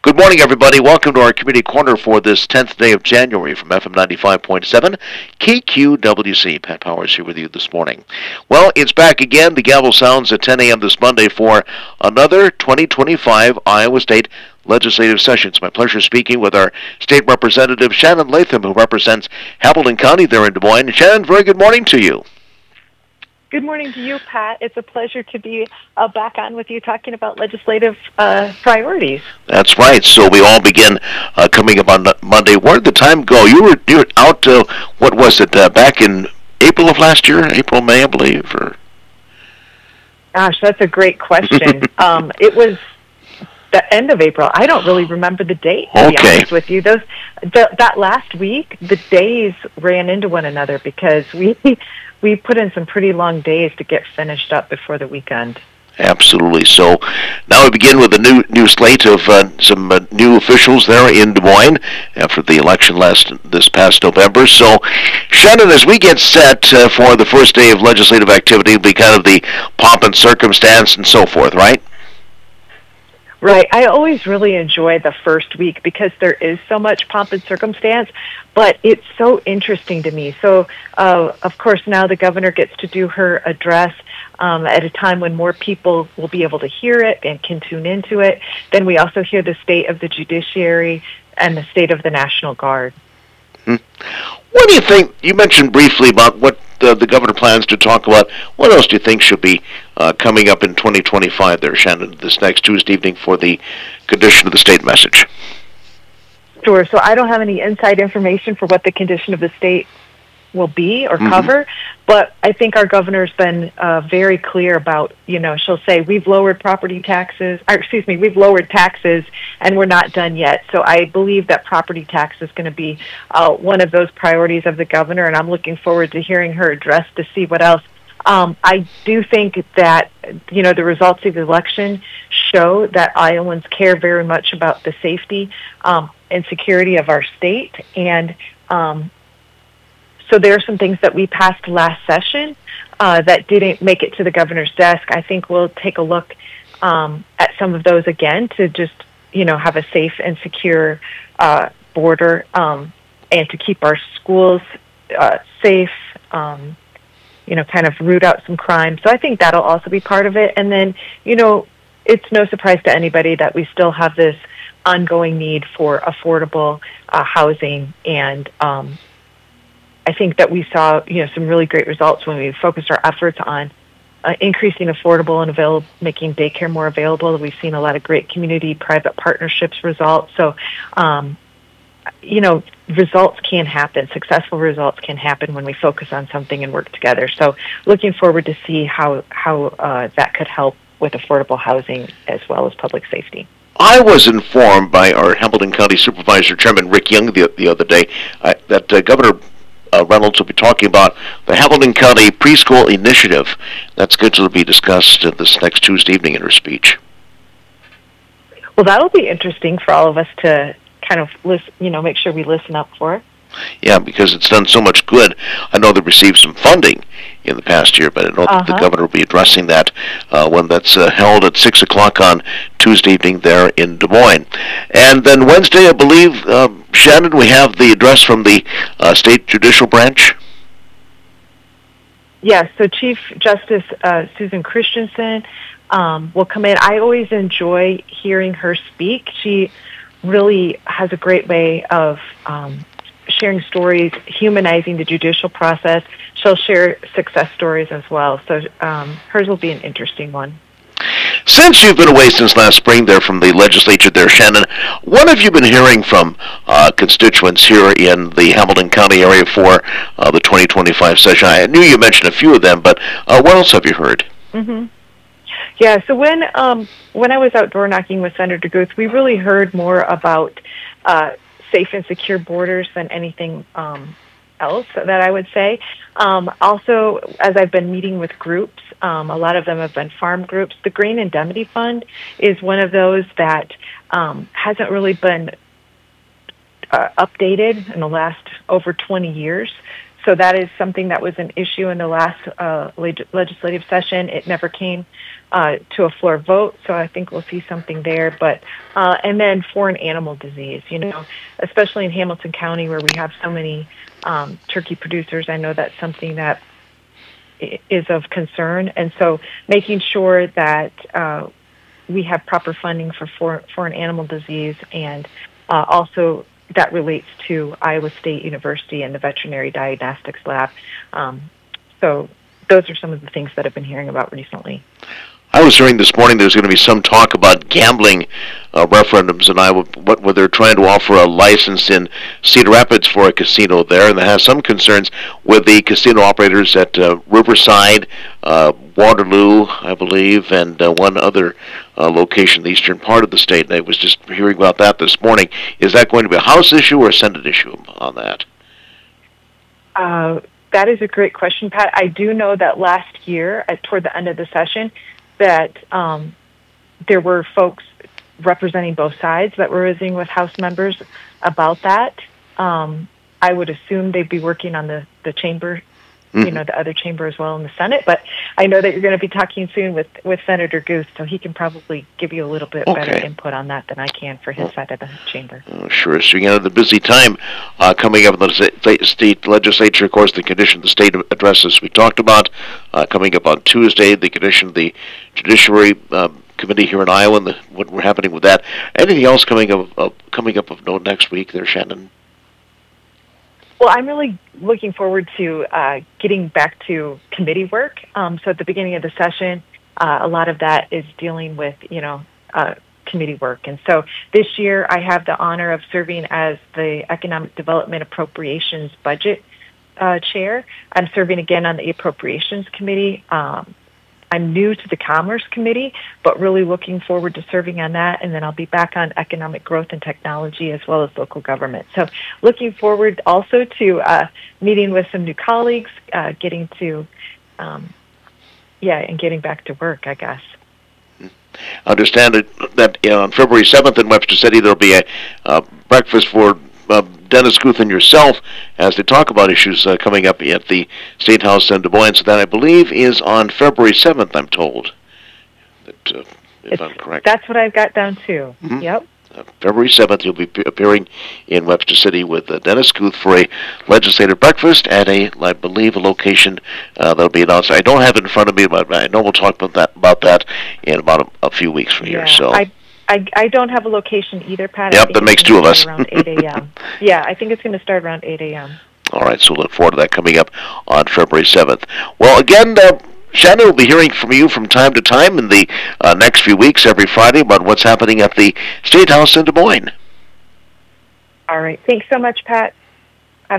Good morning, everybody. Welcome to our Community Corner for this 10th day of January from FM 95.7 KQWC. Pat Powers here with you this morning. Well, it's back again. The gavel sounds at 10 a.m. this Monday for another 2025 Iowa State legislative session. It's my pleasure speaking with our state representative, Shannon Latham, who represents Hamilton County there in Des Moines. Shannon, very good morning to you. Good morning to you, Pat. It's a pleasure to be back on with you talking about legislative priorities. That's right. So we all begin coming up on Monday. Where did the time go? You were out, what was it, back in April of last year? April, May, I believe? Or? Gosh, that's a great question. It was the end of April. I don't really remember the date, to be honest with you. That last week, the days ran into one another because we put in some pretty long days to get finished up before the weekend. Absolutely. So now we begin with a new slate of some new officials there in Des Moines after the election this past November. So, Shannon, as we get set for the first day of legislative activity, it'll be kind of the pomp and circumstance and so forth, right? Right. I always really enjoy the first week because there is so much pomp and circumstance, but it's so interesting to me. So, of course, now the governor gets to do her address at a time when more people will be able to hear it and can tune into it. Then we also hear the state of the judiciary and the state of the National Guard. What do you think? You mentioned briefly about what the governor plans to talk about. What else do you think should be coming up in 2025 there, Shannon, this next Tuesday evening for the condition of the state message? Sure. So I don't have any inside information for what the condition of the state will be or cover, but I think our governor's been very clear about, she'll say, we've lowered taxes, and we're not done yet. So I believe that property tax is going to be one of those priorities of the governor, and I'm looking forward to hearing her address to see what else. I do think that, the results of the election show that Iowans care very much about the safety and security of our state, and so there are some things that we passed last session that didn't make it to the governor's desk. I think we'll take a look at some of those again to just, have a safe and secure border and to keep our schools safe, kind of root out some crime. So I think that'll also be part of it. And then, it's no surprise to anybody that we still have this ongoing need for affordable housing, and I think that we saw, some really great results when we focused our efforts on increasing affordable and making daycare more available. We've seen a lot of great community-private partnerships results. So, results can happen. Successful results can happen when we focus on something and work together. So, looking forward to see how that could help with affordable housing as well as public safety. I was informed by our Hamilton County Supervisor Chairman Rick Young the other day that Governor Reynolds will be talking about the Hamilton County Preschool Initiative. That's scheduled to be discussed this next Tuesday evening in her speech. Well, that'll be interesting for all of us to kind of listen, make sure we listen up for. Yeah, because it's done so much good. I know they received some funding in the past year, but I know that the governor will be addressing that when that's held at 6 o'clock on Tuesday evening there in Des Moines. And then Wednesday, I believe, Shannon, we have the address from the state judicial branch. Yes, so Chief Justice Susan Christensen will come in. I always enjoy hearing her speak. She really has a great way of sharing stories, humanizing the judicial process. She'll share success stories as well. So hers will be an interesting one. Since you've been away since last spring there from the legislature there, Shannon, what have you been hearing from constituents here in the Hamilton County area for the 2025 session? I knew you mentioned a few of them, but what else have you heard? Mm-hmm. Yeah, so when I was out door knocking with Senator Guth, we really heard more about safe and secure borders than anything else that I would say. Also, as I've been meeting with groups, a lot of them have been farm groups. The Grain Indemnity Fund is one of those that hasn't really been updated in the last over 20 years. So that is something that was an issue in the last legislative session. It never came to a floor vote, so I think we'll see something there. But and then foreign animal disease, especially in Hamilton County where we have so many turkey producers, I know that's something that is of concern. And so making sure that we have proper funding for foreign animal disease, and also that relates to Iowa State University and the Veterinary Diagnostics Lab. So those are some of the things that I've been hearing about recently. I was hearing this morning there's going to be some talk about gambling referendums in Iowa, where they're trying to offer a license in Cedar Rapids for a casino there, and that has some concerns with the casino operators at Riverside, Waterloo, I believe, and one other location in the eastern part of the state. And I was just hearing about that this morning. Is that going to be a House issue or a Senate issue on that? That is a great question, Pat. I do know that last year, toward the end of the session, that there were folks representing both sides that were visiting with House members about that. I would assume they'd be working on the chamber, the other chamber as well in the Senate. But I know that you're going to be talking soon with Senator Guth, so he can probably give you a little bit better input on that than I can for his side of the chamber. Sure. So you the busy time coming up in the state legislature. Of course, the condition of the state addresses we talked about coming up on Tuesday. The condition of the Judiciary Committee here in Iowa, and what we're happening with that. Anything else coming up of note next week there, Shannon? Well, I'm really looking forward to getting back to committee work. So at the beginning of the session, a lot of that is dealing with, committee work. And so this year I have the honor of serving as the Economic Development Appropriations Budget Chair. I'm serving again on the Appropriations Committee. I'm new to the Commerce Committee, but really looking forward to serving on that. And then I'll be back on Economic Growth and Technology as well as local government. So looking forward also to meeting with some new colleagues, getting to, and getting back to work, I guess. I understand that on February 7th in Webster City there'll be a breakfast for Dennis Guth and yourself as they talk about issues coming up at the State House in Des Moines. So that, I believe, is on February 7th, I'm told, if I'm correct. That's what I've got down too. Mm-hmm. Yep. February 7th, you'll be appearing in Webster City with Dennis Guth for a legislative breakfast at I believe, a location that'll be announced. I don't have it in front of me, but I know we'll talk about that in about a few weeks from here. So. I don't have a location either, Pat. Yep, that makes two of us. Around 8 a.m. Yeah, I think it's going to start around 8 a.m. All right, so look forward to that coming up on February 7th. Well, again, Shannon will be hearing from you from time to time in the next few weeks, every Friday, about what's happening at the State House in Des Moines. All right. Thanks so much, Pat.